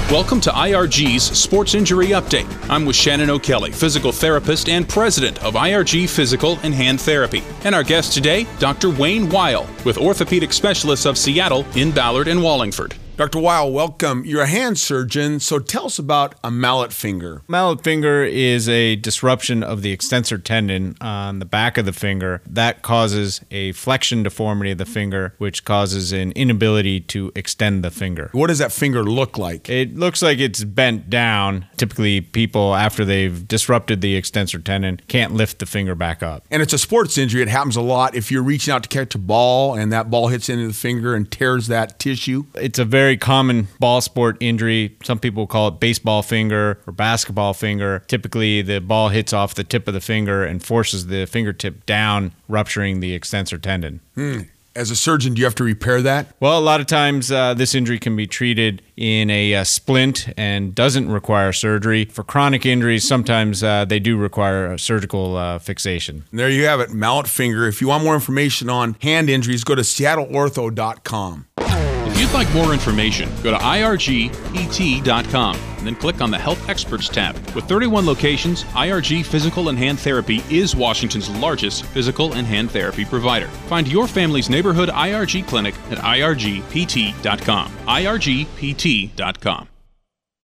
Welcome to IRG's Sports Injury Update. I'm with Shannon O'Kelly, physical therapist and president of IRG Physical and Hand Therapy. And our guest today, Dr. Wayne Weil, with Orthopedic Specialists of Seattle in Ballard and Wallingford. Dr. Weil, welcome. You're a hand surgeon, so tell us about a mallet finger. Mallet finger is a disruption of the extensor tendon on the back of the finger. That causes a flexion deformity of the finger, which causes an inability to extend the finger. What does that finger look like? It looks like it's bent down. Typically, people, after they've disrupted the extensor tendon, can't lift the finger back up. And it's a sports injury. It happens a lot if you're reaching out to catch a ball and that ball hits into the finger and tears that tissue. It's a very common ball sport injury. Some people call it baseball finger or basketball finger. Typically, the ball hits off the tip of the finger and forces the fingertip down, rupturing the extensor tendon. As a surgeon, do you have to repair that? Well, a lot of times this injury can be treated in a splint and doesn't require surgery. For chronic injuries, sometimes they do require a surgical fixation. And there you have it, mallet finger. If you want more information on hand injuries, go to seattleortho.com. If you'd like more information, go to irgpt.com and then click on the Health Experts tab. With 31 locations, IRG Physical and Hand Therapy is Washington's largest physical and hand therapy provider. Find your family's neighborhood IRG clinic at irgpt.com. irgpt.com.